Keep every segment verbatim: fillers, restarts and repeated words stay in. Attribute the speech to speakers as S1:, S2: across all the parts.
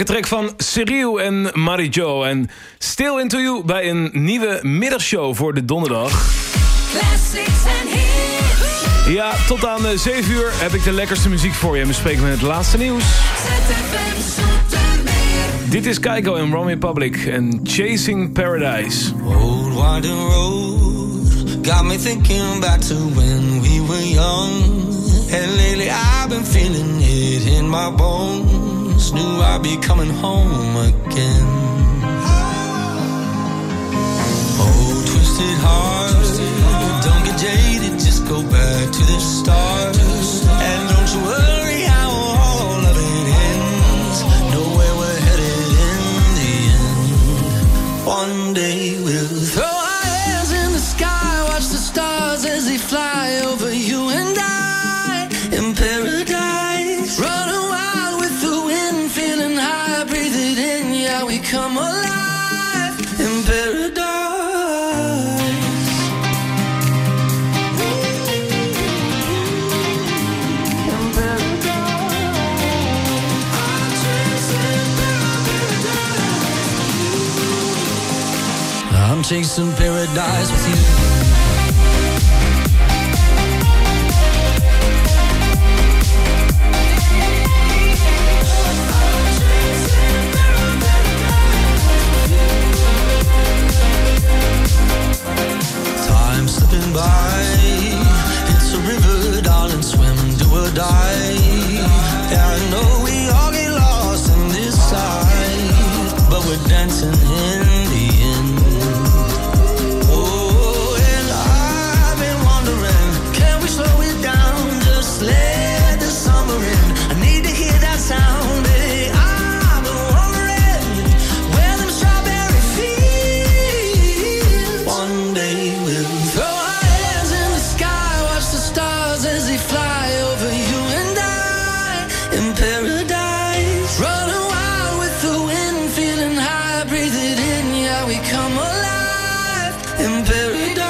S1: heerlijke track van Cyril en Mary Jo. En Still Into You bij een nieuwe middagshow voor de donderdag.
S2: Classics and hits.
S1: Ja, tot aan zeven uur heb ik de lekkerste muziek voor je. En we spreken met het laatste nieuws. Dit is Keiko en Ron Republic en Chasing Paradise.
S3: Old winding road got me thinking back to when we were young. And lately I've been feeling it in my bones. Knew I'd be coming home again. Oh, twisted heart, don't get jaded, just go back to the start. And don't you worry how all of it ends. Know where we're headed in the end. One day we'll throw our hands in the sky, watch the stars as they fly over you and I. In paradise, running wild with the wind, feeling high, breathe it in, yeah, we come alive in paradise. In paradise. I'm chasing paradise with you. By. It's a river, darling, swim, do or die. Yeah, I know we all get lost in this side, but we're dancing in the end. Oh, and I've been wondering, can we slow it down, just let the summer in? I need to hear that sound, baby. I've been wondering where them strawberry fields. One day we'll throw as they fly over you and I in paradise, running wild with the wind, feeling high, breathe it in, yeah, we come alive in paradise.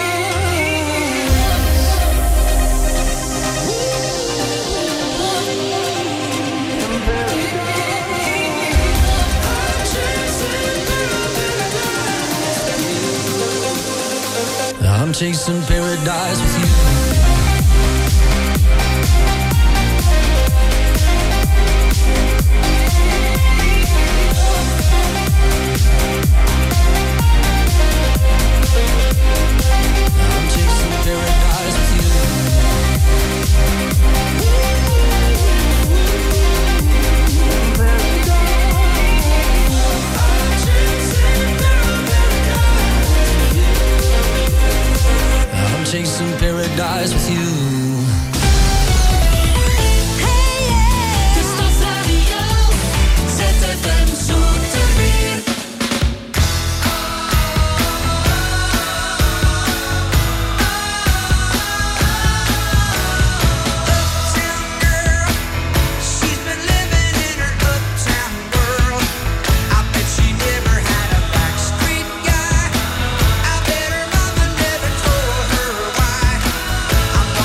S3: I'm chasing paradise with you. Chasing paradise with you.
S4: I'm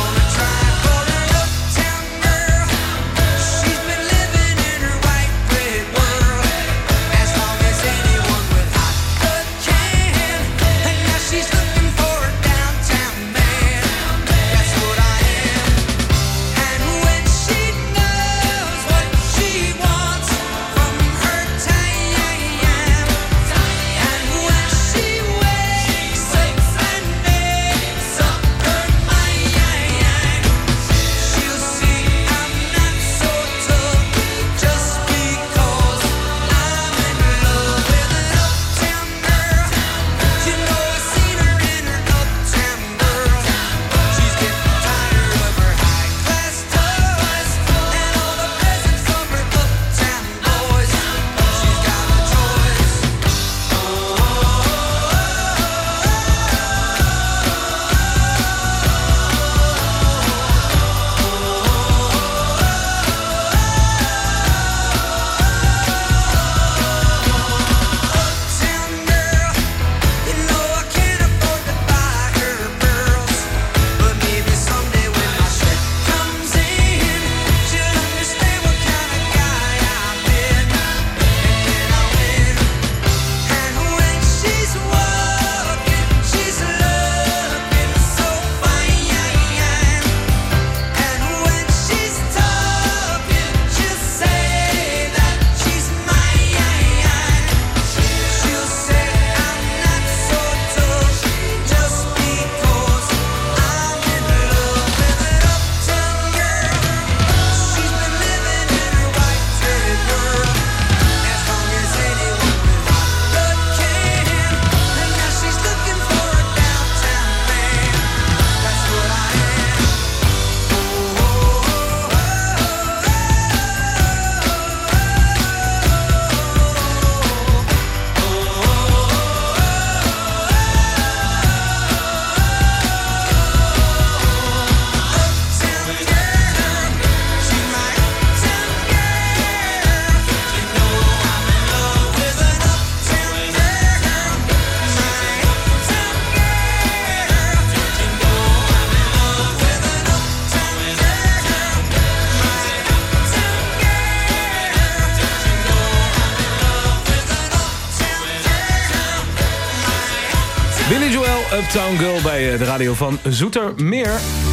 S1: Billy Joel, Uptown Girl bij de radio van Zoetermeer.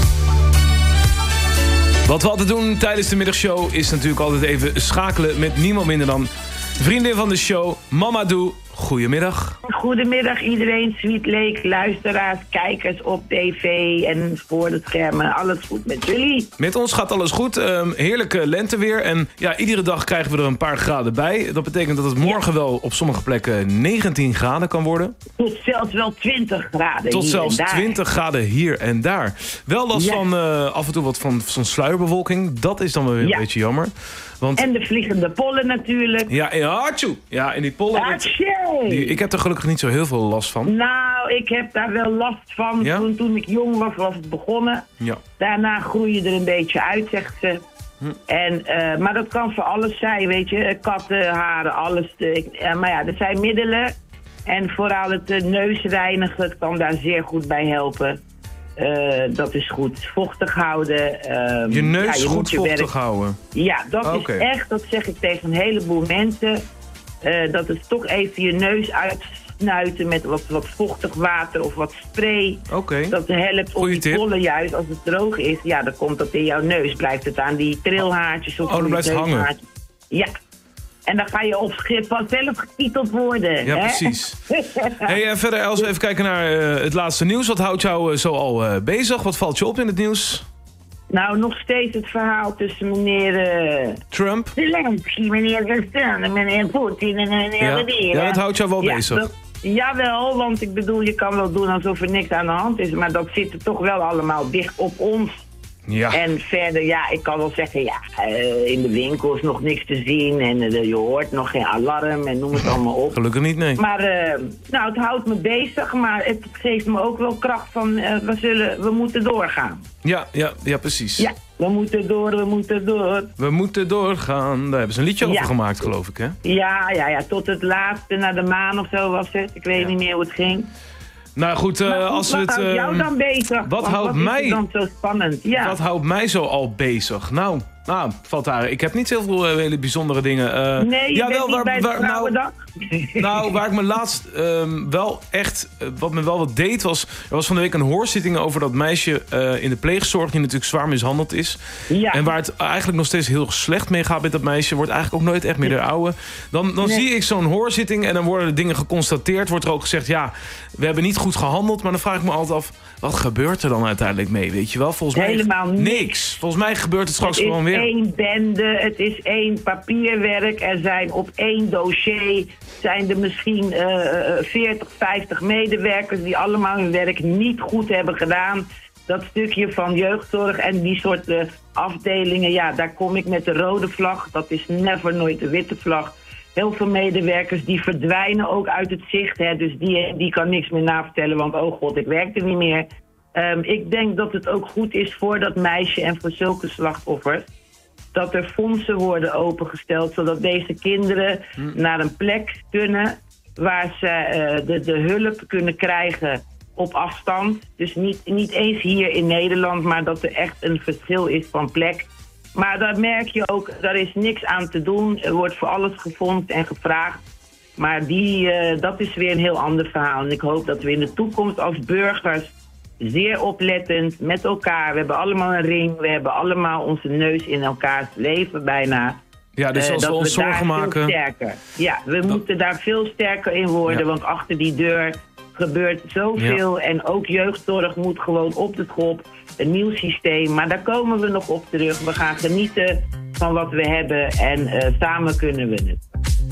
S1: Wat we altijd doen tijdens de middagshow is natuurlijk altijd even schakelen met niemand minder dan vriendin van de show, Mamadou. Goedemiddag.
S4: Goedemiddag iedereen, Sweet Lake, luisteraars, kijkers op tv en voor de schermen. Alles goed met jullie?
S1: Met ons gaat alles goed. Um, heerlijke lenteweer. En ja, iedere dag krijgen we er een paar graden bij. Dat betekent dat het morgen ja. wel op sommige plekken negentien graden kan worden.
S4: Tot zelfs wel twintig graden.
S1: Tot
S4: hier
S1: zelfs
S4: en daar.
S1: twintig graden hier en daar. Wel last ja. van uh, af en toe wat van zo'n sluierbewolking. Dat is dan wel weer ja. een beetje jammer. Want...
S4: En de vliegende pollen natuurlijk.
S1: Ja, en Hatsjoe. Ja, en die pollen...
S4: Hatsjoe.
S1: Die, ik heb er gelukkig niet zo heel veel last van.
S4: Nou, ik heb daar wel last van. Ja? Toen, toen ik jong was, was het begonnen.
S1: Ja.
S4: Daarna groei je er een beetje uit, zegt ze. Hm. En, uh, maar dat kan voor alles zijn, weet je. Katten, haren, alles. Uh, maar ja, er zijn middelen. En vooral het uh, neusreinigen kan daar zeer goed bij helpen. Uh, dat is goed. Vochtig houden. Um,
S1: je neus
S4: ja, je
S1: goed
S4: je
S1: vochtig
S4: werk...
S1: houden?
S4: Ja, dat
S1: okay.
S4: is echt, dat zeg ik tegen een heleboel mensen. Uh, dat is toch even je neus uitsnuiten met wat, wat vochtig water of wat spray.
S1: Okay.
S4: Dat helpt op die pollen juist. Als het droog is, ja, dan komt dat in jouw neus. Blijft het aan die trilhaartjes of
S1: oh, dan blijft het hangen.
S4: Ja. En dan ga je op schip vanzelf getiteld worden.
S1: Ja,
S4: hè?
S1: precies. Hey, en verder, als we even kijken naar uh, het laatste nieuws. Wat houdt jou uh, zo al uh, bezig? Wat valt je op in het nieuws?
S4: Nou, nog steeds het verhaal tussen meneer... Uh,
S1: Trump?
S4: Zelensky, meneer Rusland en meneer Poetin en meneer...
S1: Ja, ja, dat houdt jou wel
S4: ja,
S1: bezig.
S4: Dat, jawel, want ik bedoel, je kan wel doen alsof er niks aan de hand is. Maar dat zit er toch wel allemaal dicht op ons.
S1: Ja.
S4: En verder, ja, ik kan wel zeggen, ja, uh, in de winkels nog niks te zien. En uh, je hoort nog geen alarm en noem het allemaal op.
S1: Gelukkig niet, nee.
S4: Maar, uh, nou, het houdt me bezig, maar het geeft me ook wel kracht van, uh, we, zullen, we moeten doorgaan.
S1: Ja, ja, ja, precies.
S4: Ja, we moeten door, we moeten door.
S1: We moeten doorgaan. Daar hebben ze een liedje over
S4: ja.
S1: gemaakt, geloof ik, hè?
S4: Ja, ja, ja, tot het laatste, naar de maan of zo was het. Ik weet ja. niet meer hoe het ging.
S1: Nou goed, uh,
S4: nou,
S1: als
S4: wat
S1: we het...
S4: houdt jou dan bezig?
S1: Wat houdt
S4: wat
S1: mij...
S4: is dan zo spannend? Ja.
S1: Wat houdt mij zo al bezig? Nou, nou valt daar... Ik heb niet heel veel uh, hele bijzondere dingen. Uh,
S4: nee, je
S1: ja,
S4: bent
S1: wel,
S4: niet
S1: waar,
S4: bij de
S1: waar,
S4: Vrouwendag?
S1: Nou, nou, waar ik me laatst um, wel echt... Uh, wat me wel wat deed was... Er was van de week een hoorzitting over dat meisje uh, in de pleegzorg... die natuurlijk zwaar mishandeld is.
S4: Ja.
S1: En waar het eigenlijk nog steeds heel slecht mee gaat met dat meisje... wordt eigenlijk ook nooit echt meer de oude. Dan, dan nee. zie ik zo'n hoorzitting en dan worden er dingen geconstateerd. Wordt er ook gezegd, ja, we hebben niet goed gehandeld. Maar dan vraag ik me altijd af... Wat gebeurt er dan uiteindelijk mee, weet je wel? Volgens
S4: Helemaal
S1: mij
S4: niks.
S1: niks. Volgens mij gebeurt het straks het gewoon weer.
S4: Het is één bende, het is één papierwerk. Er zijn op één dossier zijn er misschien uh, veertig, vijftig medewerkers... die allemaal hun werk niet goed hebben gedaan. Dat stukje van jeugdzorg en die soort uh, afdelingen... ja, daar kom ik met de rode vlag. Dat is never nooit de witte vlag. Heel veel medewerkers die verdwijnen ook uit het zicht. Hè, dus die, die kan niks meer navertellen, want oh god, ik werk er niet meer. Um, ik denk dat het ook goed is voor dat meisje en voor zulke slachtoffers... dat er fondsen worden opengesteld, zodat deze kinderen hm. naar een plek kunnen... waar ze uh, de, de hulp kunnen krijgen op afstand. Dus niet, niet eens hier in Nederland, maar dat er echt een verschil is van plek... Maar daar merk je ook, daar is niks aan te doen. Er wordt voor alles gevonden en gevraagd. Maar die, uh, dat is weer een heel ander verhaal. En ik hoop dat we in de toekomst als burgers zeer oplettend met elkaar... We hebben allemaal een ring, we hebben allemaal onze neus in elkaars leven bijna.
S1: Ja, dus als uh, we ons zorgen maken...
S4: Sterker. Ja, we dat... moeten daar veel sterker in worden, ja. Want achter die deur... gebeurt zoveel ja. En ook jeugdzorg moet gewoon op de schop. Een nieuw systeem, maar daar komen we nog op terug. We gaan genieten van wat we hebben en uh, samen kunnen we het.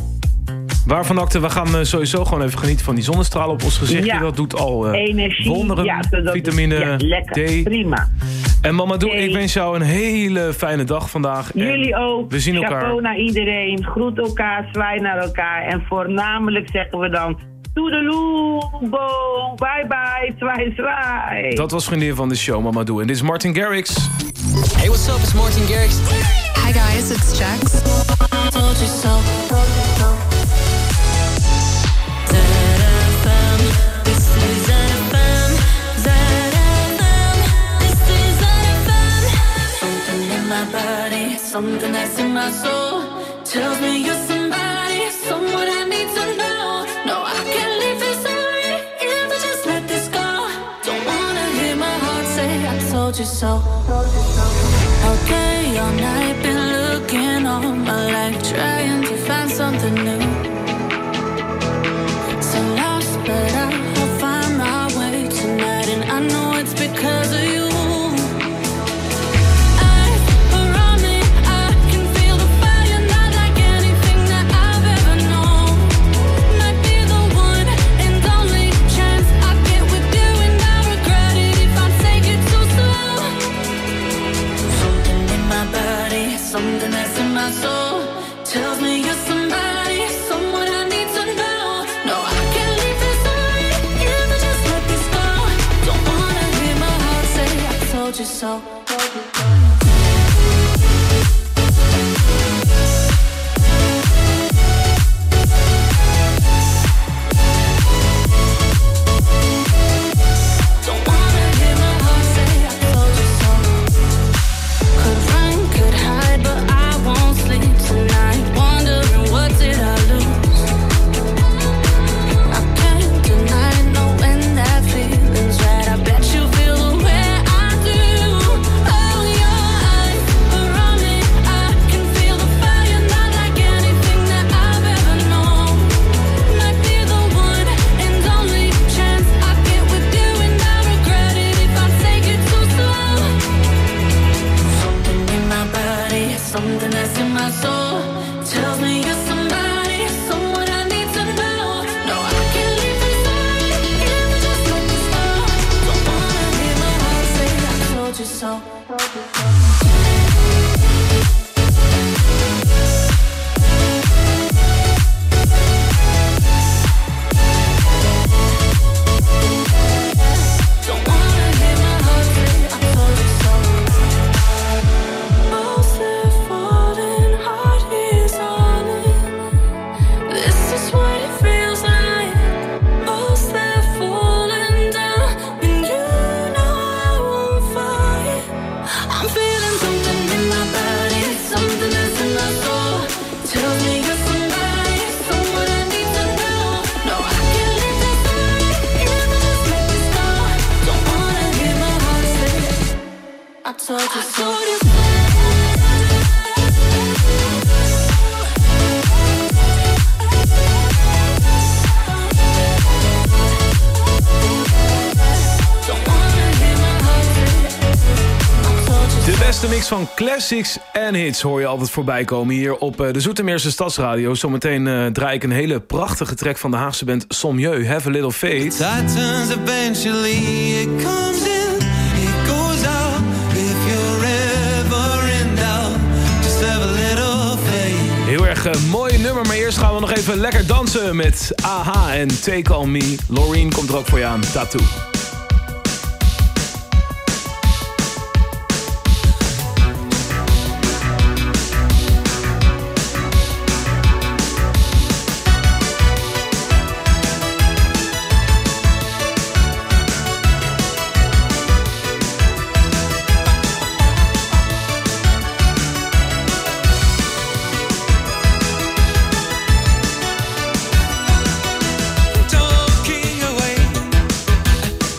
S1: Waarvan acte, we gaan uh, sowieso gewoon even genieten van die zonnestralen op ons gezicht. Ja. Dat doet al uh,
S4: energie,
S1: wonderen,
S4: ja,
S1: vitamine
S4: ja, lekker,
S1: D.
S4: Prima.
S1: En Mamadou, ik wens jou een hele fijne dag vandaag.
S4: Jullie en ook.
S1: We zien elkaar.
S4: Chapeau naar iedereen. Groet elkaar, zwaai naar elkaar. En voornamelijk zeggen we dan... Toedeloe, boom, bye bye, zwaai, zwaai.
S1: Dat was vriendin van de show, Mamadou. En dit is Martin Garrix.
S5: Hey, what's up? It's Martin Garrix.
S2: Hi guys, it's Jax.
S6: Told you so. Something that's in my soul tells me you're somebody, someone I need to know. No, I can't leave this already if I just let told you so. All day, all night, been looking all my life, trying to find something new. So lost, but I'll find my way tonight, and I know it's because of you. Something that's in my soul tells me you're somebody, someone I need to know. No, I can't leave this alone if I just let this go. Don't wanna hear my heart say I told you so.
S1: Van classics en hits hoor je altijd voorbij komen hier op de Zoetermeerse Stadsradio. Zometeen uh, draai ik een hele prachtige track van de Haagse band Sommieu, Have a Little Faith. Heel erg uh, mooi nummer, maar eerst gaan we nog even lekker dansen met A H en Take On Me. Loreen komt er ook voor je aan, Tattoo.
S3: Talking away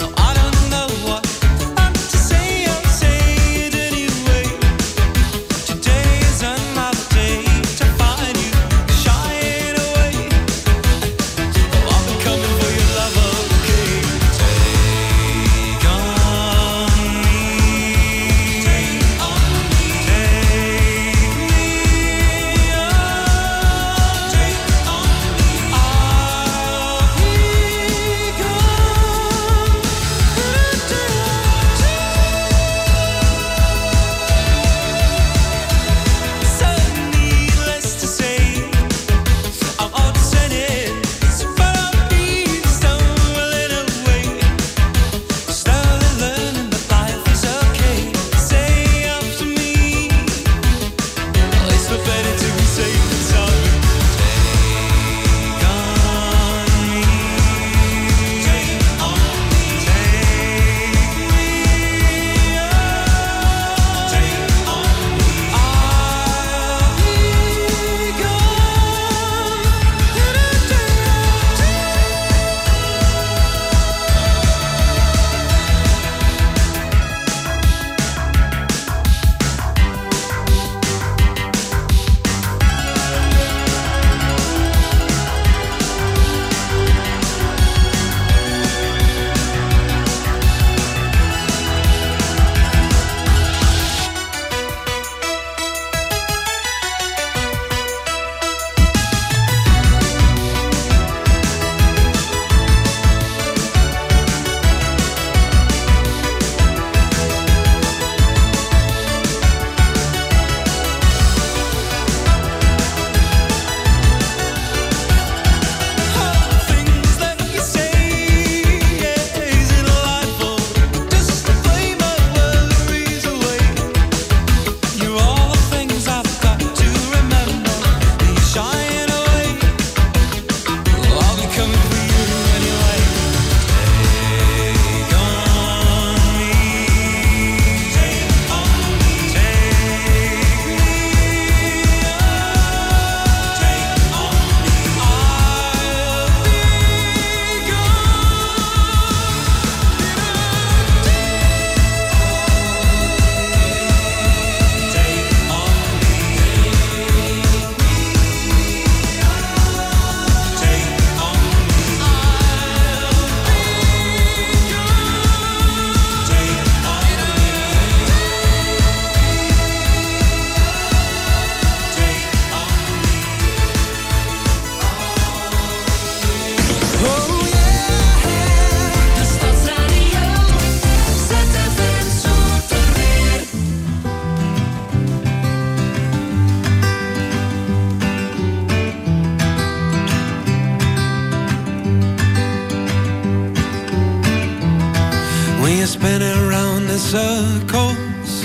S3: you're spinning around in circles,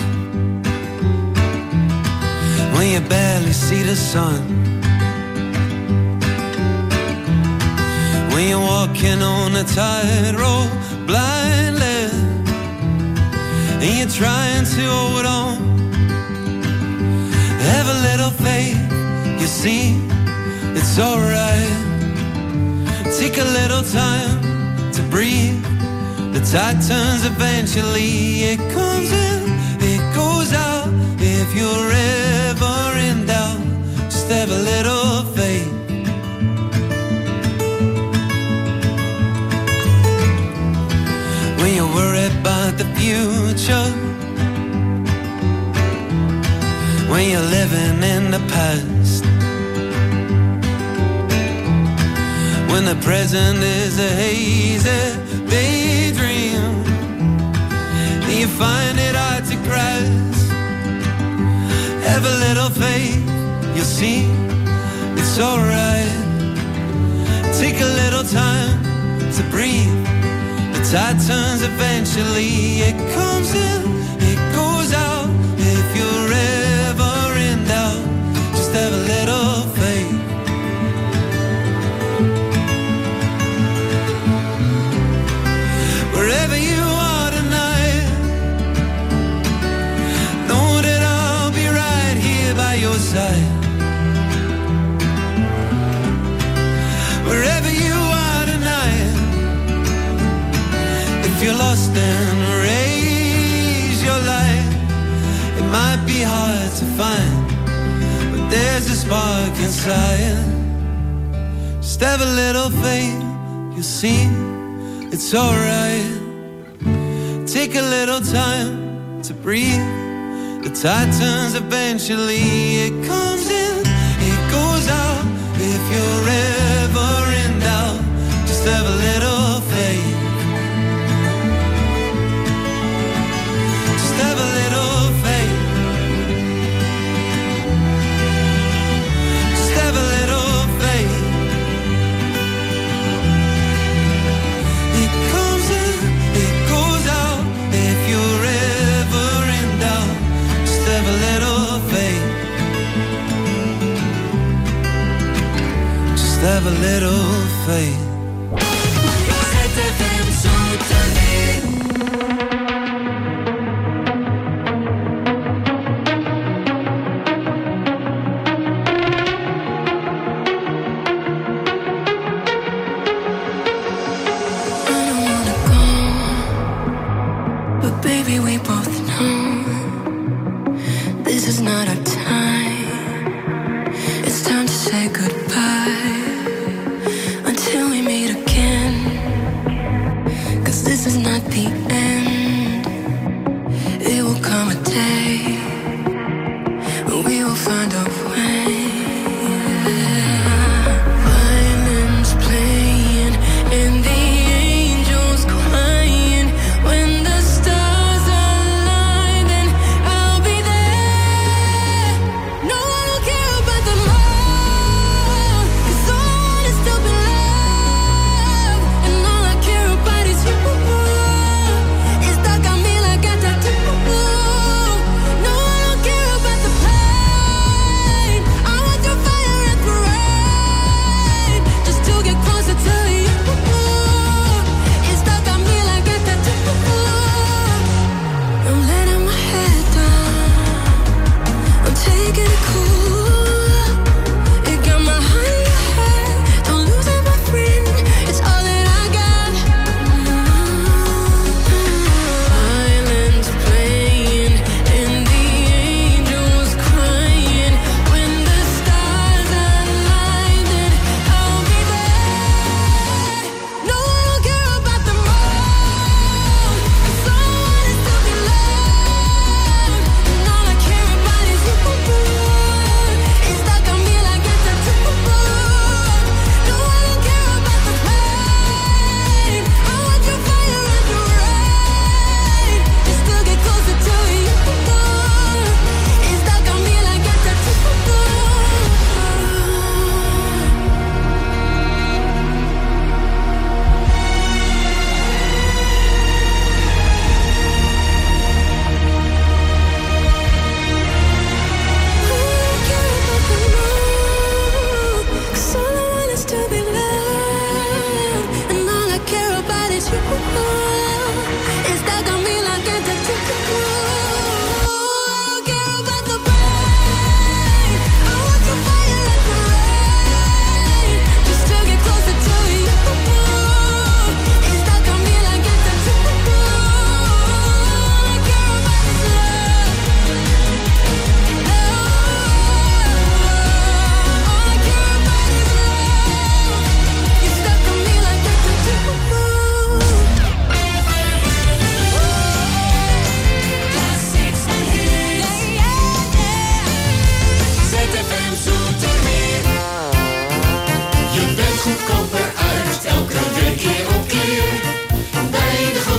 S3: when you barely see the sun, when you're walking on a tightrope blindly, and you're trying to hold on. Have a little faith, you see, it's alright. Take a little time to breathe. The tide turns eventually. It comes in, it goes out. If you're ever in doubt, just have a little faith. When you're worried about the future, when you're living in the past, when the present is a hazy daydream, and you find it hard to grasp, have a little faith, you'll see, it's alright. Take a little time to breathe. The tide turns eventually. It comes in, it goes out. If you're ever in doubt, just have a little faith. Wherever you are tonight, know that I'll be right here by your side. Wherever you are tonight, if you're lost and raise your light. It might be hard to find, but there's a spark inside. Just have a little faith, you'll see, it's alright. Take a little time to breathe. The tide turns eventually. It comes in, it goes out. If you're ever in doubt, just have a little faith. Just have a little faith. Just have a little faith. It comes in, it goes out. If you're ever in doubt, just have a little faith. Just have a little faith.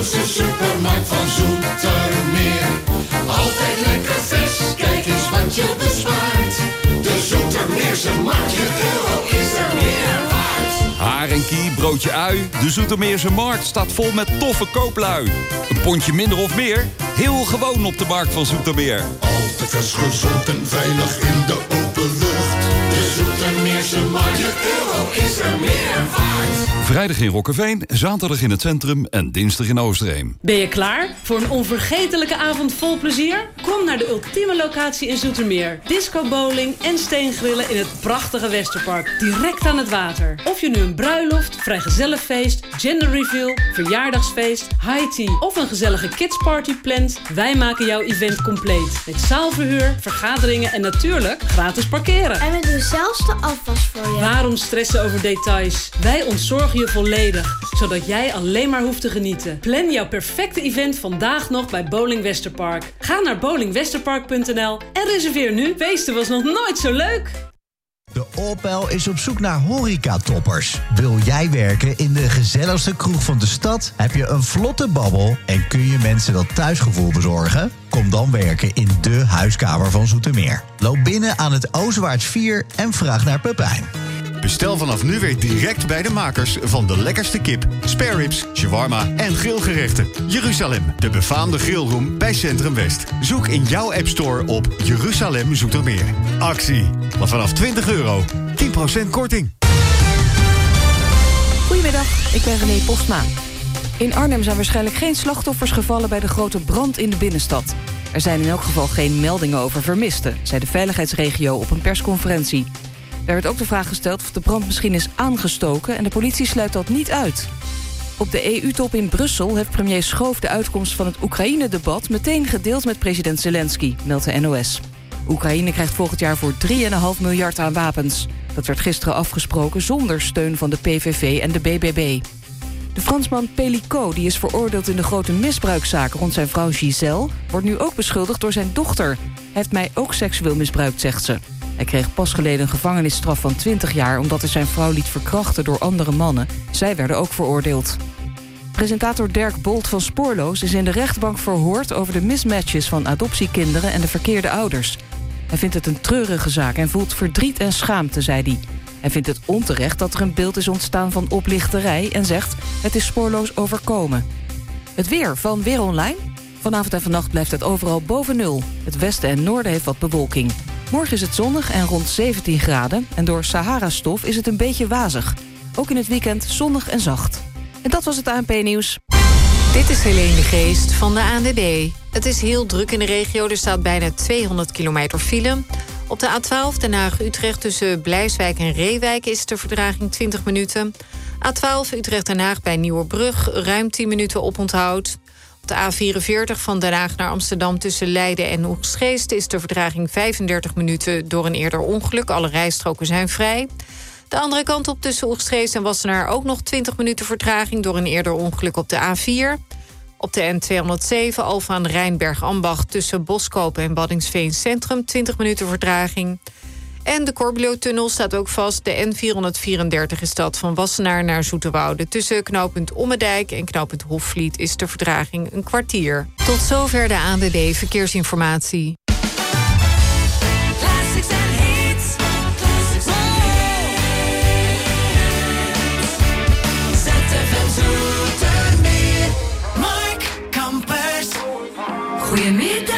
S7: grootste supermarkt van Zoetermeer. Altijd lekker vers, kijk eens wat je bespaart. De Zoetermeerse markt, je euro is er meer waard.
S8: Haar en kie, broodje ui. De Zoetermeerse markt staat vol met toffe kooplui. Een pondje minder of meer? Heel gewoon op de markt van Zoetermeer.
S7: Altijd vers, gezond en veilig in de open lucht. De Zoetermeerse markt, je euro is er meer waard.
S8: Vrijdag in Rokkeveen, zaterdag in het centrum en dinsdag in Oosterheem.
S9: Ben je klaar voor een onvergetelijke avond vol plezier? Kom naar de ultieme locatie in Zoetermeer. Disco bowling en steengrillen in het prachtige Westerpark. Direct aan het water. Of je nu een bruiloft, vrijgezellenfeest, gender reveal, verjaardagsfeest, high tea of een gezellige kidsparty plant, wij maken jouw event compleet. Met zaalverhuur, vergaderingen en natuurlijk gratis parkeren.
S10: En we doen zelfs de afwas voor je.
S9: Waarom stressen over details? Wij ontzorgen je volledig, zodat jij alleen maar hoeft te genieten. Plan jouw perfecte event vandaag nog bij Bowling Westerpark. Ga naar bowling westerpark punt n l en reserveer nu. Feesten was nog nooit zo leuk.
S11: De Opel is op zoek naar horecatoppers. Wil jij werken in de gezelligste kroeg van de stad? Heb je een vlotte babbel en kun je mensen dat thuisgevoel bezorgen? Kom dan werken in de huiskamer van Zoetermeer. Loop binnen aan het Oostwaarts vier en vraag naar Pepijn.
S12: Bestel vanaf nu weer direct bij de makers van de lekkerste kip, spare ribs, shawarma en grillgerechten. Jeruzalem, de befaamde grillroom bij Centrum West. Zoek in jouw appstore op Jeruzalem Zoetermeer. Actie, maar vanaf twintig euro, tien procent korting.
S13: Goedemiddag, ik ben René Postma. In Arnhem zijn waarschijnlijk geen slachtoffers gevallen bij de grote brand in de binnenstad. Er zijn in elk geval geen meldingen over vermisten, zei de veiligheidsregio op een persconferentie. Er werd ook de vraag gesteld of de brand misschien is aangestoken en de politie sluit dat niet uit. Op de E U-top in Brussel heeft premier Schoof de uitkomst van het Oekraïne-debat meteen gedeeld met president Zelensky, meldt de N O S. Oekraïne krijgt volgend jaar voor drie komma vijf miljard aan wapens. Dat werd gisteren afgesproken zonder steun van de P V V en de B B B. De Fransman Pélico, die is veroordeeld in de grote misbruikzaak rond zijn vrouw Giselle, wordt nu ook beschuldigd door zijn dochter. Hij heeft mij ook seksueel misbruikt, zegt ze. Hij kreeg pas geleden een gevangenisstraf van twintig jaar... omdat hij zijn vrouw liet verkrachten door andere mannen. Zij werden ook veroordeeld. Presentator Dirk Bolt van Spoorloos is in de rechtbank verhoord... over de mismatches van adoptiekinderen en de verkeerde ouders. Hij vindt het een treurige zaak en voelt verdriet en schaamte, zei hij. Hij vindt het onterecht dat er een beeld is ontstaan van oplichterij... en zegt, het is Spoorloos overkomen. Het weer van Weer Online. Vanavond en vannacht blijft het overal boven nul. Het westen en noorden heeft wat bewolking. Morgen is het zonnig en rond zeventien graden. En door Sahara-stof is het een beetje wazig. Ook in het weekend zonnig en zacht. En dat was het A N P-nieuws.
S14: Dit is Helene de Geest van de A N W B. Het is heel druk in de regio. Er staat bijna tweehonderd kilometer file. Op de A twaalf Den Haag-Utrecht tussen Blijswijk en Reewijk... is de vertraging twintig minuten. A twaalf Utrecht-Den Haag bij Nieuwerbrug. Ruim tien minuten oponthoud. Op de A vierenveertig van Den Haag naar Amsterdam tussen Leiden en Oegstgeest... is de vertraging vijfendertig minuten door een eerder ongeluk. Alle rijstroken zijn vrij. De andere kant op tussen Oegstgeest en Wassenaar ook nog twintig minuten vertraging... door een eerder ongeluk op de A vier. Op de N tweehonderdzeven Alphen aan de Rijnberg-Ambacht... tussen Boskoop en Waddinxveen Centrum twintig minuten vertraging. En de Corbeilo-tunnel staat ook vast. De N vierhonderdvierendertig is dat van Wassenaar naar Zoeterwoude. Tussen knooppunt Ommedijk en knooppunt Hofvliet is de vertraging een kwartier. Tot zover de A N W B Verkeersinformatie.
S6: Goedemiddag.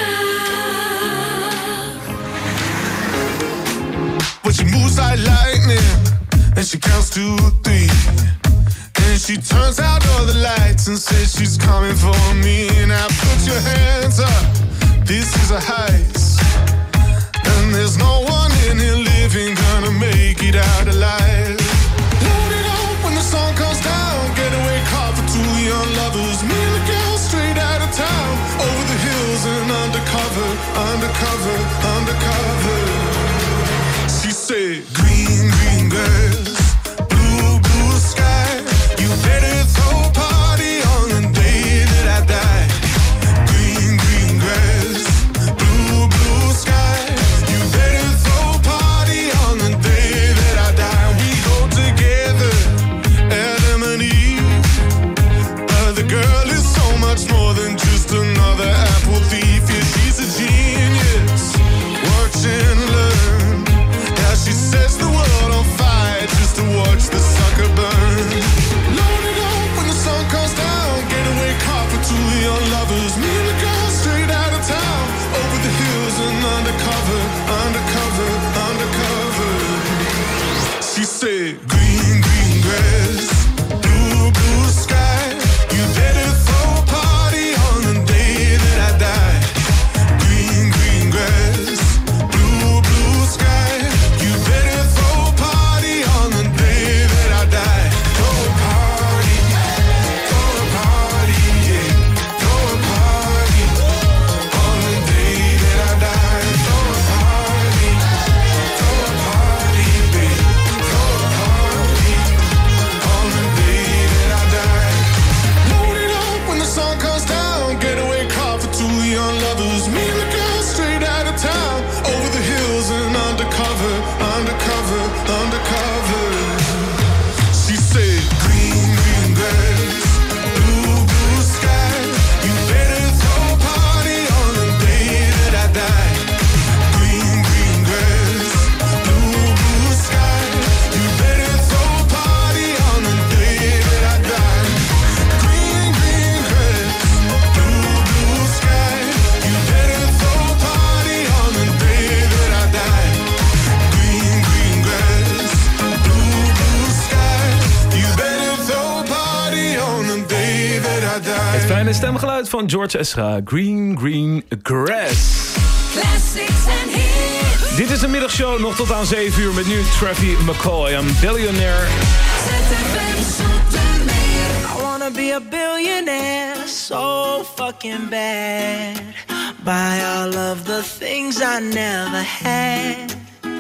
S15: But she moves like lightning, and she counts to three. And she turns out all the lights and says she's coming for me. Now put your hands up, this is a heist. And there's no one in here living gonna make it out alive. Load it up when the sun comes down, getaway car for two young lovers. Me and the girl straight out of town, over the hills and undercover, undercover, undercover. She said, green, green grass, blue, blue sky. You better throw a party on the day that I die. Green, green grass, blue, blue sky. You better throw a party on the day that I die. We go together, Adam and Eve. But the girl is so much much more than just another apple thief. Yeah, she's a genius. Watch and learn. How she sets the world on fire just to watch the sucker burn. Load it up when the sun comes down. Getaway car for two young lovers. Me and the girl straight out of town. Over the hills and undercover, undercover, undercover. She said, green, green grass, blue, blue sky. You better throw a party on the day that I die. Green, green grass, blue, blue sky. You better throw a party on the day that I die. Throw a party, throw a party, yeah. Throw a party on the day that I die. Throw a party, throw a party, babe. Throw a party on the day that I die. Load it up when the sun comes down. Getaway car for two young lovers. Me and the girl straight out of town. Over the hills and undercover, undercover, undercover. She said, green, green grass, blue, blue sky. You better throw a party on the day that I die. Green, green grass, blue, blue sky. You better throw a party on the day that I die. Green, green grass, blue, blue sky. You better throw a party on the day that I die. Green, green grass, blue, blue sky. You better throw a party on the day that I die.
S1: Het fijne stemgeluid van George Ezra. Green, green grass.
S6: Classics and hits.
S1: Dit is de middagshow nog tot aan zeven uur met nu Travis McCoy. Een billionaire.
S16: I wanna be a billionaire so fucking bad. Buy all of the things I never had.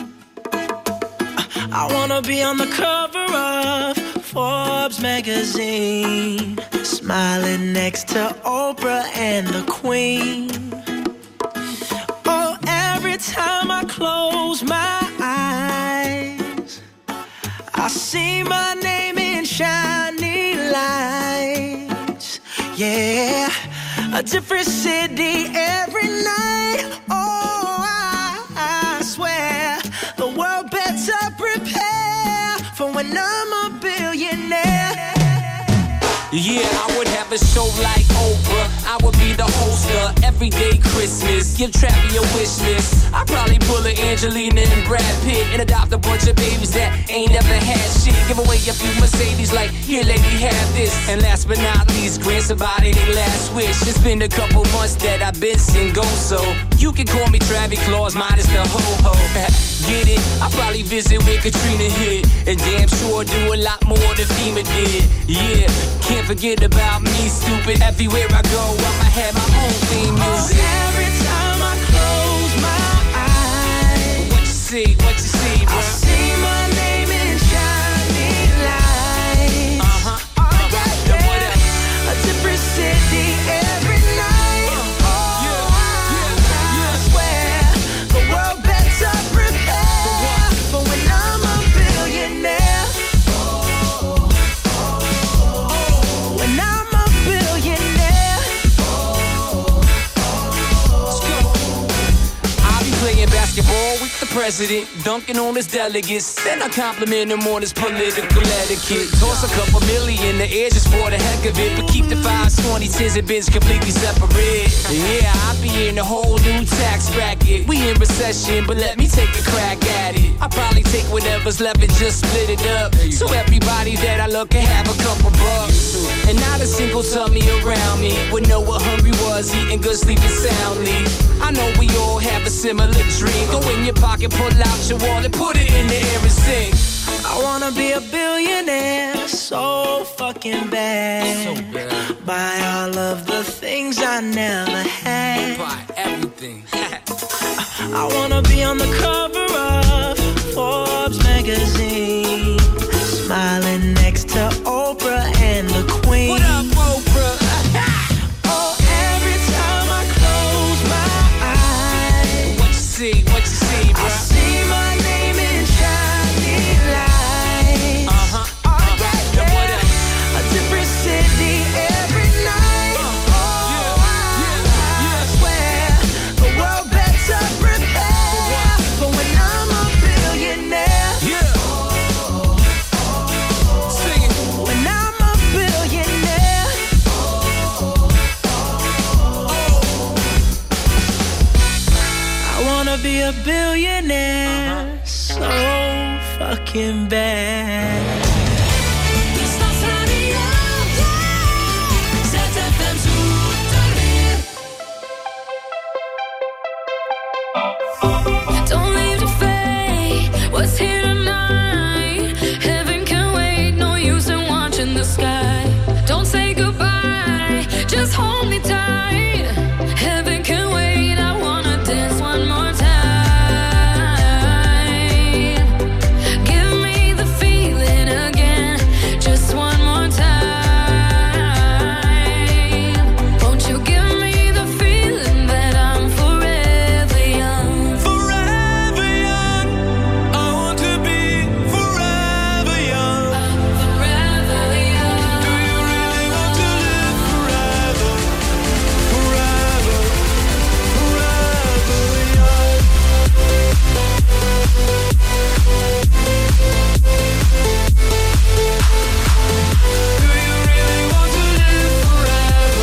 S16: I wanna be on the cover of Forbes magazine, smiling next to Oprah and the Queen. Oh, every time I close my eyes, I see my name in shiny lights. Yeah, a different city every night. Oh, I, I swear the world better prepare for when I'm a billionaire.
S5: Yeah, I would have a show like Oprah. I would be the host of Everyday Christmas. Give Travi a wish list. I'd probably pull a Angelina and Brad Pitt and adopt a bunch of babies that ain't never had shit. Give away a few Mercedes like, here lady, have this. And last but not least, grant somebody their last wish. It's been a couple months that I've been single, so you can call me Travi Claus minus the ho-ho. Get it? I'll probably visit where Katrina hit. And damn sure do a lot more than FEMA did. Yeah, can't forget about me, stupid. Everywhere I go, I'ma have my own theme music.
S16: Oh, every time I close my eyes,
S5: what you see, what you see, bro?
S16: I see my name in shiny lights.
S5: Uh-huh.
S16: Oh, yeah, yeah.
S5: What else?
S16: A different city every night. Oh,
S5: Yeah, yeah,
S16: I swear the world better prepare for when I'm a billionaire. When I'm a billionaire.
S5: Let's go. I'll be playing basketball with the president, dunking on his delegates. Then I compliment him on his political etiquette. Toss a couple million in the air just for the heck of it, but keep the fives, twenties, tens, and bins completely separate. Yeah, I'll be in a whole new tax bracket. We in recession, but let me take a crack at it. I'll probably take whatever's left and just split it up, so everybody that I look can have a couple bucks. And not a single tummy around me would know what hungry was, eating good, sleeping soundly. I know we all have a similar dream. Go in your pocket, pull out your wallet, put it in the air and sing.
S16: I wanna be a billionaire so fucking bad.
S5: So bad.
S16: Buy all of the things I never had.
S5: Buy everything.
S16: I wanna be on the cover of Forbes magazine, smiling next to Oprah and the Queen.
S5: What up, Oprah?
S16: Oh, every time I close my eyes,
S5: What you see, what you see, bro?
S16: I see my name in shiny lights.
S5: Uh-huh.
S16: Oh, yeah,
S5: And what
S16: yeah.
S5: else?
S16: A different city every night. Oh, a billionaire. So fucking bad.
S6: Don't leave the fate. What's here tonight? Heaven can wait. No use in watching the sky. Don't say goodbye. Just hold me tight. Heaven can wait. I wanna dance one more time. Give me the feeling again. Just one more time. Won't you give me the feeling that I'm forever young?
S3: Forever young. I want to be forever young.
S6: Forever young.
S3: Do you really want to live forever? Forever, forever young. Do you really want to live forever?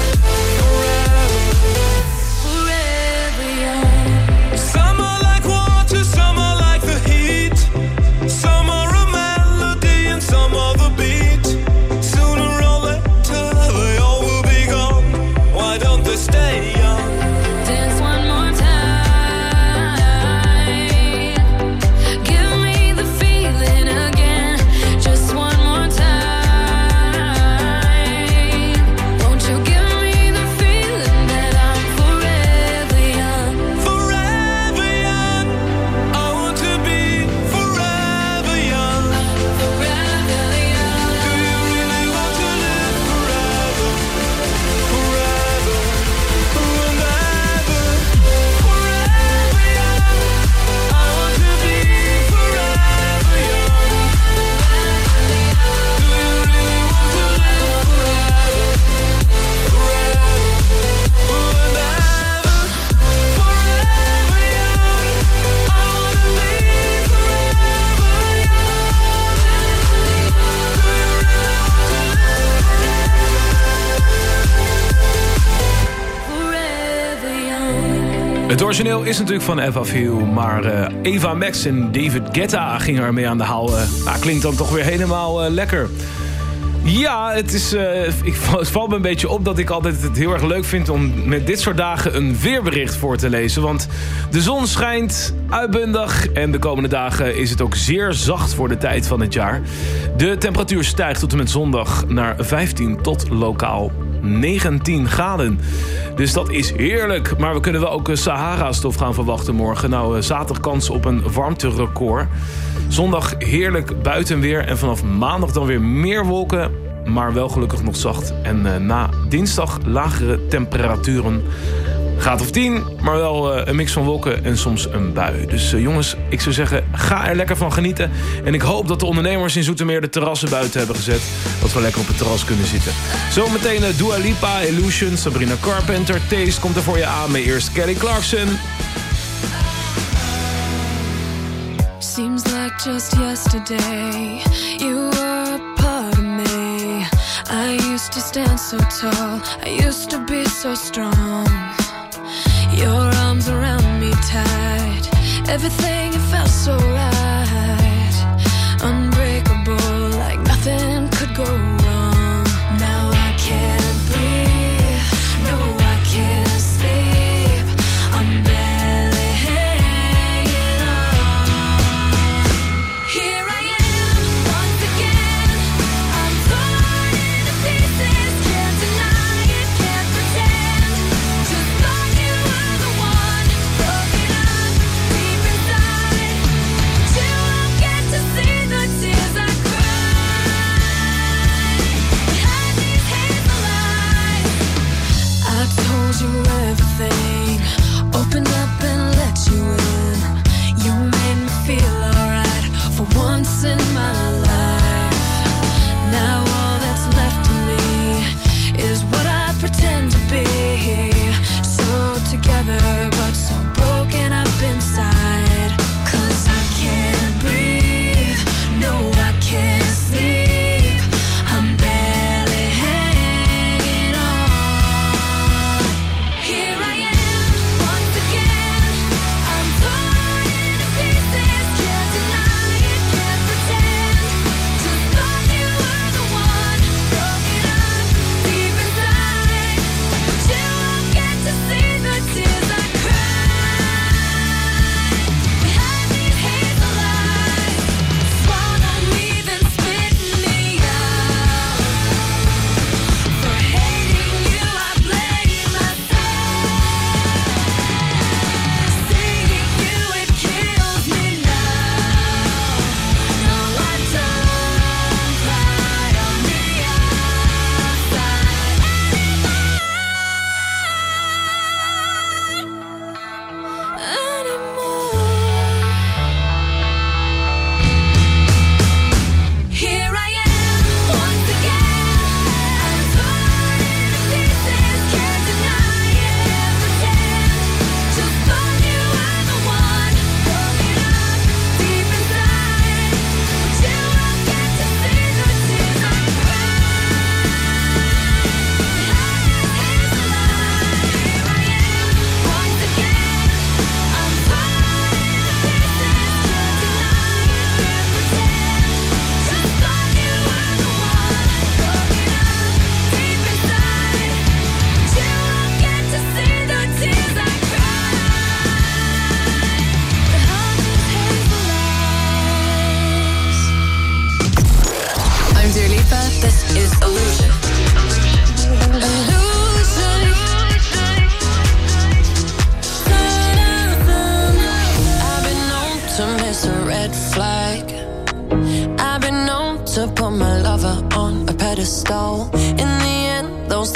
S3: Forever.
S6: Forever young.
S3: Some are like water, some are like the heat. Some are a melody and some are the beat. Sooner or later they all will be gone. Why don't they stay young?
S6: Dance one more time. Give me the feeling again. Just one more time. Won't you give me the feeling that I'm forever young?
S3: Forever young. I want to be forever young.
S6: Forever young.
S3: Do you really want to live forever? Forever, forever, forever young. I want to be forever young. Do you really want to live forever? Forever, forever, forever young. I want to be forever
S6: Forever young.
S1: Het origineel is natuurlijk van Eva Phil, maar eh, Eva Max en David Guetta gingen ermee aan de haal. eh. Nou, klinkt dan toch weer helemaal eh, lekker. Ja, het, is, eh, ik, het valt me een beetje op dat ik altijd het heel erg leuk vind om met dit soort dagen een weerbericht voor te lezen. Want de zon schijnt uitbundig en de komende dagen is het ook zeer zacht voor de tijd van het jaar. De temperatuur stijgt tot en met zondag naar vijftien tot lokaal negentien graden. Dus dat is heerlijk. Maar we kunnen wel ook Sahara-stof gaan verwachten morgen. Nou, uh, zaterdag kans op een warmterecord. Zondag heerlijk buitenweer. En vanaf maandag dan weer meer wolken. Maar wel gelukkig nog zacht. En uh, na dinsdag lagere temperaturen. Graad of tien, maar wel uh, een mix van wolken en soms een bui. Dus uh, jongens, ik zou zeggen, ga er lekker van genieten. En ik hoop dat de ondernemers in Zoetermeer de terrassen buiten hebben gezet. Dat we lekker op het terras kunnen zitten. Zometeen uh, Dua Lipa, Illusion, Sabrina Carpenter, Taste komt er voor je aan. Maar eerst Kelly Clarkson.
S6: Seems like just yesterday you were a part of me. I used to stand so tall, I used to be so strong. Your arms around me tight, everything it felt so right. Unbreakable, like nothing could go wrong. Now I can't breathe, no I can't sleep. I'm barely hanging on. Here I am, once again. I'm torn into pieces, can't deny it, can't pretend. Just thought you were the one, broken up deep inside. You won't get to see the tears I cried. Had these hazel eyes, I told you everything, opened up and let you in. You made me feel alright for once in my life. Now all that's left of me is what I pretend to be. So together but so broken up inside. 'Cause I can't breathe, no I can't sleep. I'm barely hanging on. Here I am, once again. I'm torn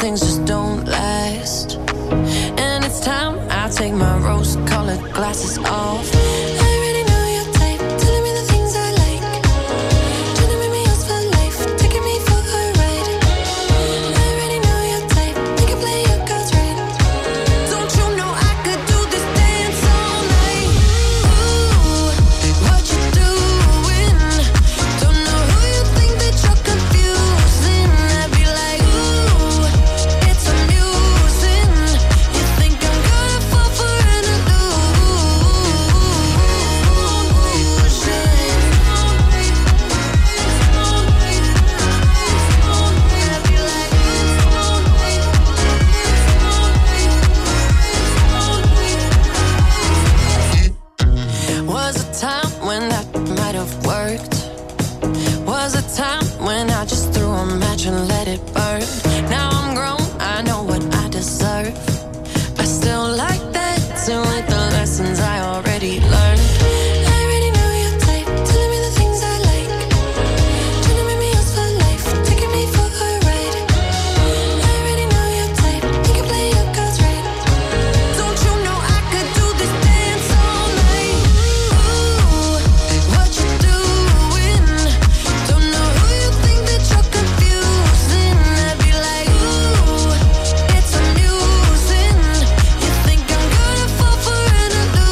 S17: things just don't last. And it's time I take my rose-colored glasses off. I already know your type, telling me the things I like. Trying to make me yours for life, taking me for a ride. I already know your type, you can play your cards right. Don't you know I could do this dance all night? Ooh, what you doing? Don't know who you think that you're confusing. I'd be like, ooh, it's amusing. You think I'm gonna fall for an illusion? Was a time when that might have worked. Was a time when I just threw a match and let it burn. Now I'm grown, I know what I deserve. I still like dancing with the lessons I already learned. I already know your type, telling me the things I like. Trying to make me yours for life, taking me for a ride. I already know your type, you can play your cards right. Don't you know I could do this dance all night? Ooh, what you doing? Don't know who you think that you're confusing. I'd be like, ooh, it's amusing. You think I'm gonna fall for an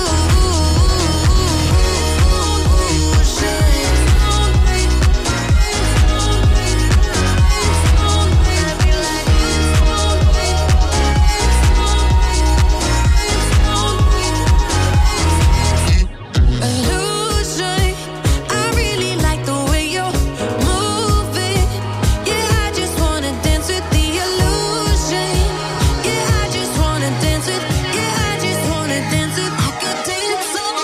S17: illusion? I really like the way you're moving. Yeah, I just wanna dance with the illusion. Yeah, I just wanna dance with. Yeah, I just wanna dance with. I could dance all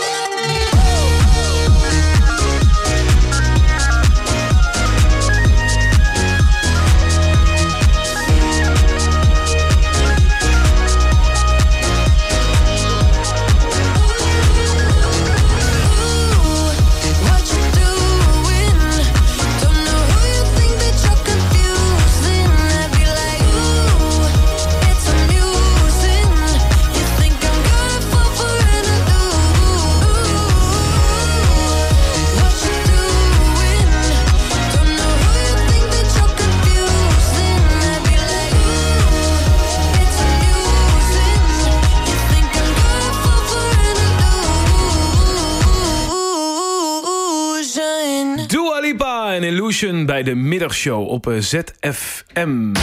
S17: what you doing? Don't know who you think that you're confusing. I'd be like, ooh, it's amusing. You think I'm gonna fall for an illusion? What you doing? Don't know who you think that you're confusing. I'd be like, ooh, it's amusing. You think I'm gonna fall for an illusion?
S1: Dua Lipa en Illusion bij de middagshow op eh, Z F M.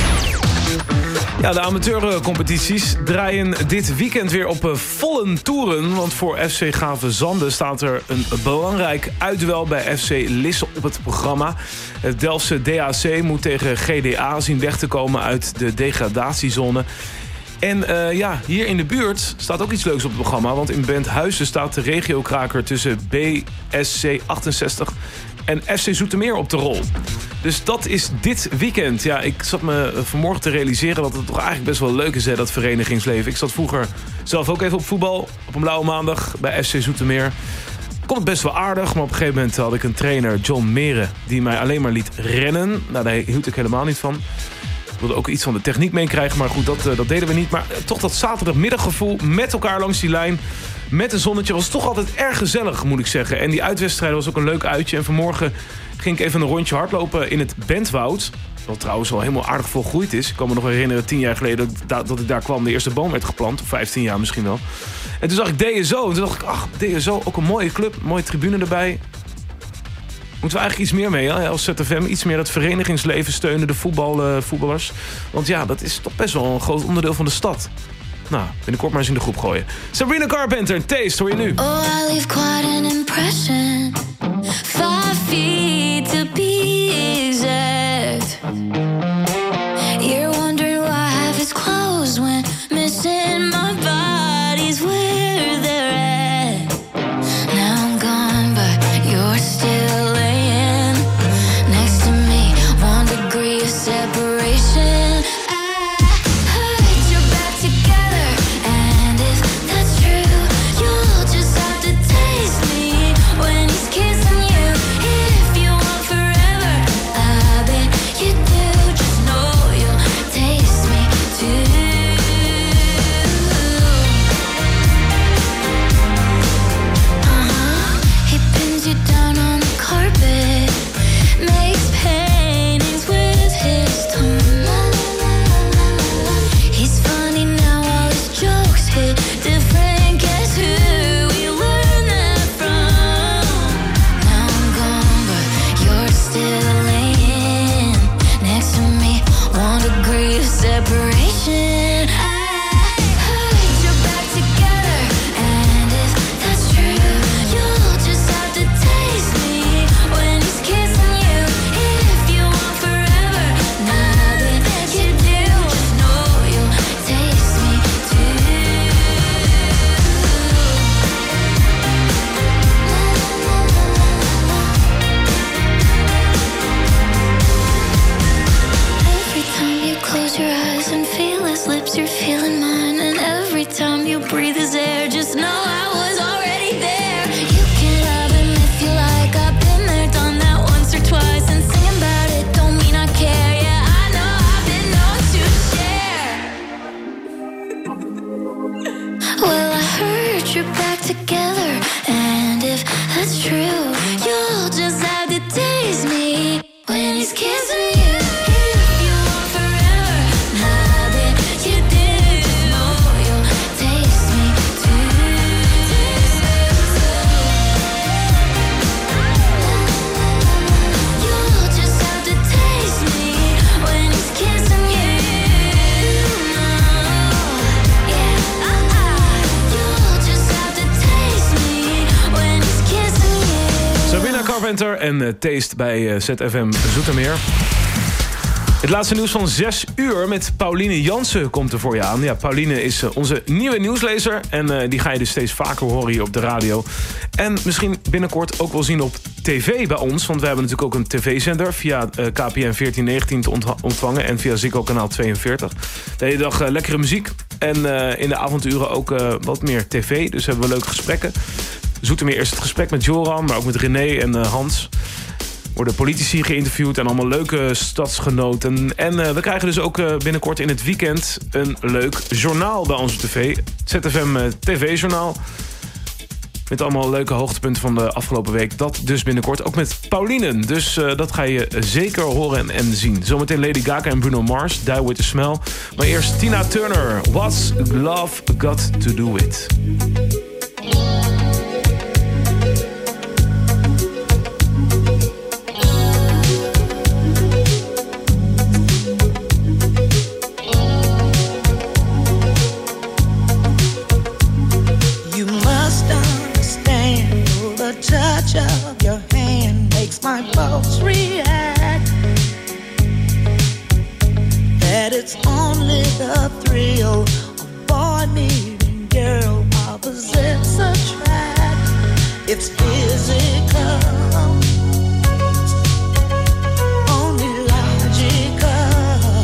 S1: Ja, de amateurcompetities draaien dit weekend weer op eh, volle toeren. Want voor F C Gavenzande staat er een belangrijk uitduel bij F C Lisse op het programma. Het Delftse D A C moet tegen G D A zien weg te komen uit de degradatiezone. En uh, ja, hier in de buurt staat ook iets leuks op het programma. Want in Benthuizen staat de regiokraker tussen B S C achtenzestig en F C Zoetermeer op de rol. Dus dat is dit weekend. Ja, ik zat me vanmorgen te realiseren dat het toch eigenlijk best wel leuk is, hè, dat verenigingsleven. Ik zat vroeger zelf ook even op voetbal, op een blauwe maandag bij F C Zoetermeer. Ik kon het best wel aardig, maar op een gegeven moment had ik een trainer, John Meren, die mij alleen maar liet rennen. Nou, daar hield ik helemaal niet van. Ik wilde ook iets van de techniek meekrijgen, maar goed, dat, uh, dat deden we niet. Maar uh, toch dat zaterdagmiddaggevoel met elkaar langs die lijn, met een zonnetje, was toch altijd erg gezellig, moet ik zeggen. En die uitwedstrijd was ook een leuk uitje. En vanmorgen ging ik even een rondje hardlopen in het Bentwoud. Wat trouwens wel helemaal aardig volgroeid is. Ik kan me nog herinneren, tien jaar geleden dat, dat ik daar kwam, de eerste boom werd geplant. Of vijftien jaar misschien wel. En toen zag ik D S O. En toen dacht ik, ach, D S O, ook een mooie club, mooie tribune erbij. Moeten we eigenlijk iets meer mee, hè, als Z F M. Iets meer het verenigingsleven steunen, de voetbal, uh, voetballers. Want ja, dat is toch best wel een groot onderdeel van de stad. Nou, binnenkort maar eens in de groep gooien. Sabrina Carpenter, Taste, hoor je nu.
S6: Oh, I leave quite an impression. Five feet to be exact. You're wondering why I have his clothes when missing my body's where they're at. Now I'm gone, but you're still laying next to me. One degree of separation. When he's emotion. I put your back together, and if that's true, you'll just have to taste me when he's kissing you. If you want forever, nothing that you do, just know you'll taste me too. Every time you close your eyes and feel his lips, you're feeling mine. And every time you breathe his air, just know I was already there. You can love him if you like. I've been there, done that once or twice. And singing about it don't mean I care. Yeah, I know I've been known to share. Well, I heard you're back together, and if that's true, you'll just have to taste me when he's kissing you. If you want forever, nothing you do, just know you'll taste me too. You'll just have to taste me when he's kissing you. Yeah, uh-uh. You'll just have to taste me when he's kissing you.
S1: Sabrina Carpenter en eh, Taste bij eh, Z F M Zoetermeer. Het laatste nieuws van zes uur met Pauline Jansen komt er voor je aan. Ja, Pauline is eh, onze nieuwe nieuwslezer. En eh, die ga je dus steeds vaker horen hier op de radio. En misschien binnenkort ook wel zien op tv bij ons. Want we hebben natuurlijk ook een tv-zender via eh, K P N veertien negentien te ontha- ontvangen. En via Ziggo kanaal tweeënveertig. De hele dag eh, lekkere muziek. En eh, in de avonduren ook eh, wat meer tv. Dus hebben we leuke gesprekken. Zoetermeer eerst het gesprek met Joran, maar ook met René en uh, Hans. Worden politici geïnterviewd en allemaal leuke stadsgenoten. En uh, we krijgen dus ook uh, binnenkort in het weekend een leuk journaal bij onze tv. Z F M uh, T V-journaal. Met allemaal leuke hoogtepunten van de afgelopen week. Dat dus binnenkort ook met Paulinen. Dus uh, dat ga je zeker horen en, en zien. Zometeen Lady Gaga en Bruno Mars, Die With The Smell. Maar eerst Tina Turner, What's Love Got To Do With?
S16: You must understand, the touch of your hand makes my pulse react. That it's only the thrill of boy meeting girl, opposites attract. It's physical, only logical.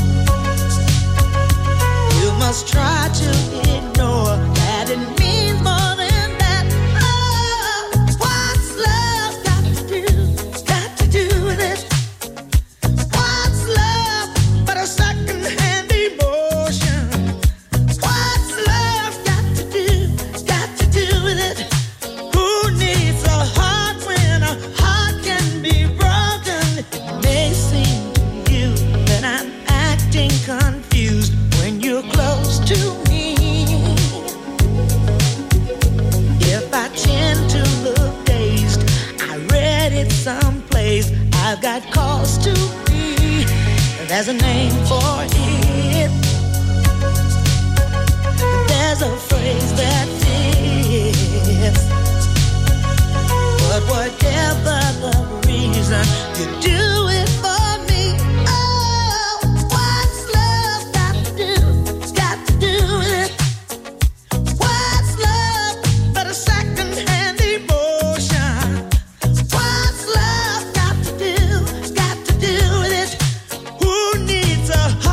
S16: You must try to ignore that it means more than that. Oh, what's love got to do, got to do with it? What's love but a second-hand emotion? What's love got to do, got to do with it? Who needs a heart when a heart can be broken? It may seem to you that I'm acting confused when you're close to me. If I tend to look dazed, I read it someplace. I've got cause to be. There's a name for it. There's a phrase that fits. But whatever the reason, you do it for me. Oh, what's love got to do, got to do with it? What's love but a second-hand emotion? What's love got to do, got to do with it? Who needs a heart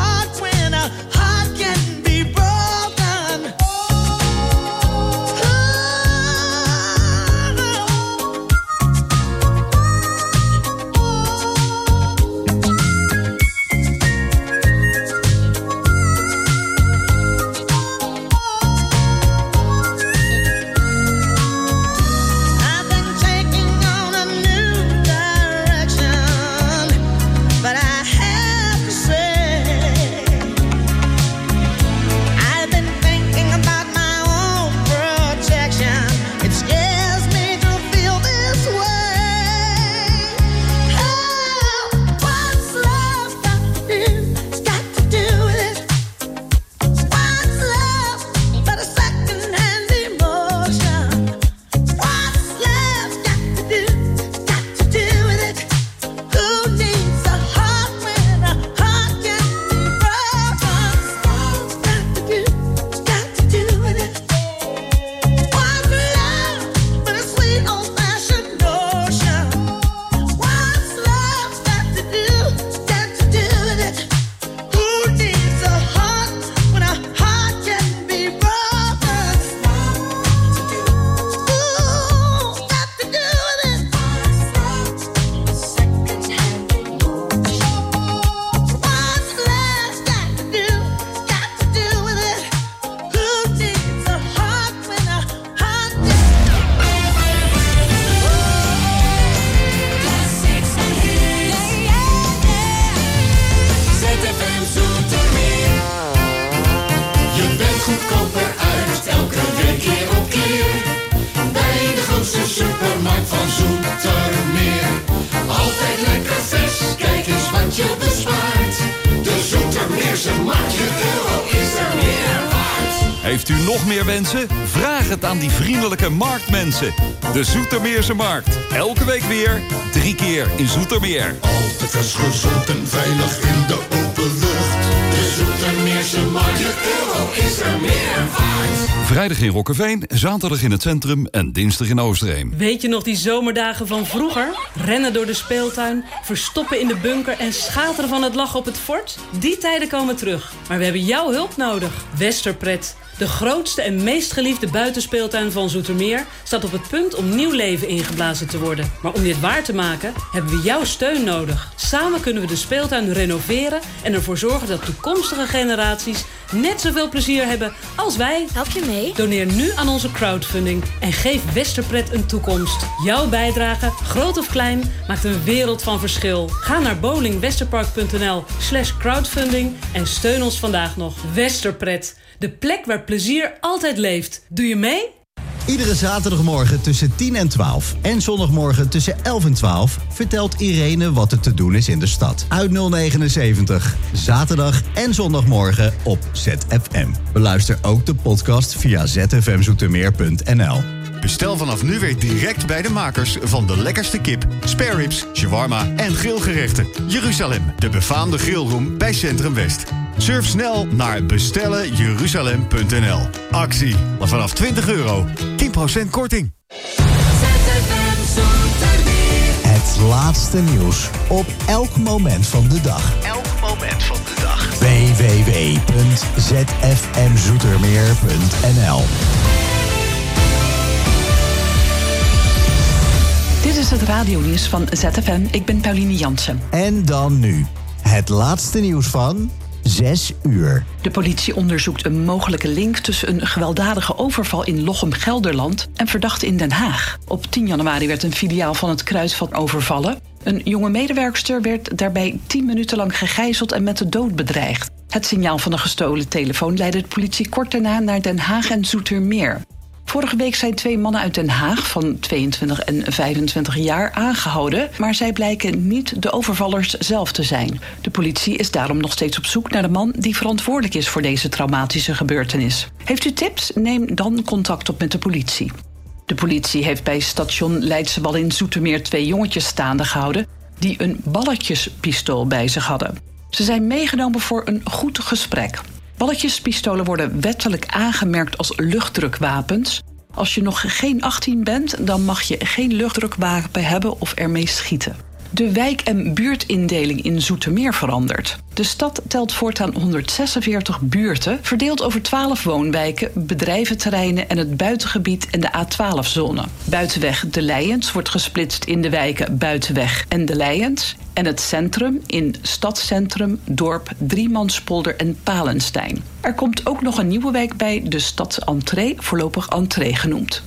S8: Heeft u nog meer wensen? Vraag het aan die vriendelijke marktmensen. De Zoetermeerse Markt. Elke week weer, drie keer in Zoetermeer.
S7: Altijd vers, gezond en veilig in de open lucht. De Zoetermeerse Markt, je euro is er meer waard.
S8: Vrijdag in Rokkeveen, zaterdag in het centrum en dinsdag in Oosterheem.
S9: Weet je nog die zomerdagen van vroeger? Rennen door de speeltuin, verstoppen in de bunker en schateren van het lachen op het fort? Die tijden komen terug, maar we hebben jouw hulp nodig. Westerpret, de grootste en meest geliefde buitenspeeltuin van Zoetermeer, staat op het punt om nieuw leven ingeblazen te worden. Maar om dit waar te maken, hebben we jouw steun nodig. Samen kunnen we de speeltuin renoveren en ervoor zorgen dat toekomstige generaties net zoveel plezier hebben als wij.
S10: Help je mee?
S9: Doneer nu aan onze crowdfunding en geef Westerpret een toekomst. Jouw bijdrage, groot of klein, maakt een wereld van verschil. Ga naar bowlingwesterpark.nl slash crowdfunding en steun ons vandaag nog. Westerpret, de plek waar plezier altijd leeft. Doe je mee?
S11: Iedere zaterdagmorgen tussen tien en twaalf en zondagmorgen tussen elf en twaalf... vertelt Irene wat er te doen is in de stad. Uit nul negenenzeventig, zaterdag en zondagmorgen op Z F M. Beluister ook de podcast via z f m zoetermeer punt n l.
S12: Bestel vanaf nu weer direct bij de makers van de lekkerste kip, spare ribs, shawarma en grillgerechten. Jeruzalem, de befaamde grillroom bij Centrum West. Surf snel naar bestellen jeruzalem punt n l. Actie vanaf twintig euro, tien procent korting.
S11: Het laatste nieuws op elk moment van de dag.
S7: Elk moment van de dag.
S11: w w w punt z f m zoetermeer punt n l.
S18: Dit is het radionieuws van Z F M. Ik ben Pauline Jansen.
S11: En dan nu, het laatste nieuws van zes uur.
S18: De politie onderzoekt een mogelijke link tussen een gewelddadige overval in Lochem, Gelderland en verdachten in Den Haag. Op tien januari werd een filiaal van het Kruidvat overvallen. Een jonge medewerkster werd daarbij tien minuten lang gegijzeld en met de dood bedreigd. Het signaal van een gestolen telefoon leidde de politie kort daarna naar Den Haag en Zoetermeer. Vorige week zijn twee mannen uit Den Haag van tweeëntwintig en vijfentwintig jaar aangehouden, maar zij blijken niet de overvallers zelf te zijn. De politie is daarom nog steeds op zoek naar de man die verantwoordelijk is voor deze traumatische gebeurtenis. Heeft u tips? Neem dan contact op met de politie. De politie heeft bij station Leidsewal in Zoetermeer twee jongetjes staande gehouden die een balletjespistool bij zich hadden. Ze zijn meegenomen voor een goed gesprek. Balletjespistolen worden wettelijk aangemerkt als luchtdrukwapens. Als je nog geen achttien bent, dan mag je geen luchtdrukwapen hebben of ermee schieten. De wijk- en buurtindeling in Zoetermeer verandert. De stad telt voortaan honderdzesenveertig buurten, verdeeld over twaalf woonwijken, bedrijventerreinen en het buitengebied en de A twaalf-zone. Buitenweg De Leyens wordt gesplitst in de wijken Buitenweg en De Leyens en het centrum in Stadscentrum, Dorp, Driemanspolder en Palenstein. Er komt ook nog een nieuwe wijk bij, de Stadsentree, voorlopig Entree genoemd.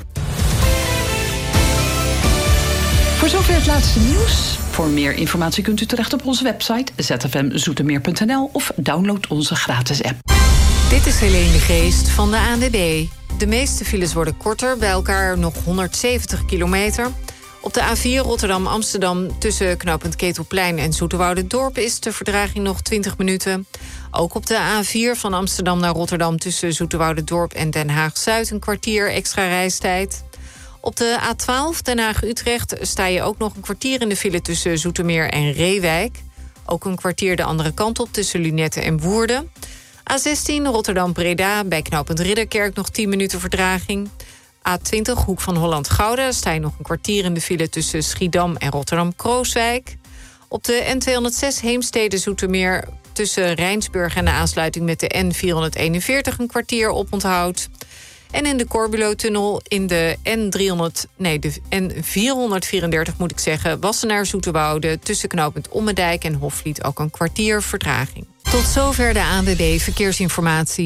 S18: Voor zover het laatste nieuws. Voor meer informatie kunt u terecht op onze website z f m zoetermeer punt n l of download onze gratis app.
S14: Dit is Helene de Geest van de A N W B. De meeste files worden korter, bij elkaar nog honderdzeventig kilometer. Op de A vier Rotterdam-Amsterdam tussen knooppunt Ketelplein en Zoeterwoude-Dorp is de vertraging nog twintig minuten. Ook op de A vier van Amsterdam naar Rotterdam tussen Zoeterwoude-Dorp en Den Haag-Zuid een kwartier extra reistijd. Op de A twaalf Den Haag-Utrecht sta je ook nog een kwartier in de file tussen Zoetermeer en Reewijk. Ook een kwartier de andere kant op tussen Lunette en Woerden. A zestien Rotterdam-Breda bij knooppunt Ridderkerk nog tien minuten vertraging. A twintig Hoek van Holland-Gouda sta je nog een kwartier in de file tussen Schiedam en Rotterdam-Krooswijk. Op de N tweehonderdzes Heemstede-Zoetermeer tussen Rijnsburg en de aansluiting met de N vierhonderdeenenveertig een kwartier oponthoud. En in de Corbulo-tunnel in de N driehonderd, nee, de N vierhonderdvierendertig moet ik zeggen, Wassenaar-Zoeterwoude tussen knooppunt Ommedijk en Hofvliet ook een kwartier vertraging. Tot zover de A N W B Verkeersinformatie.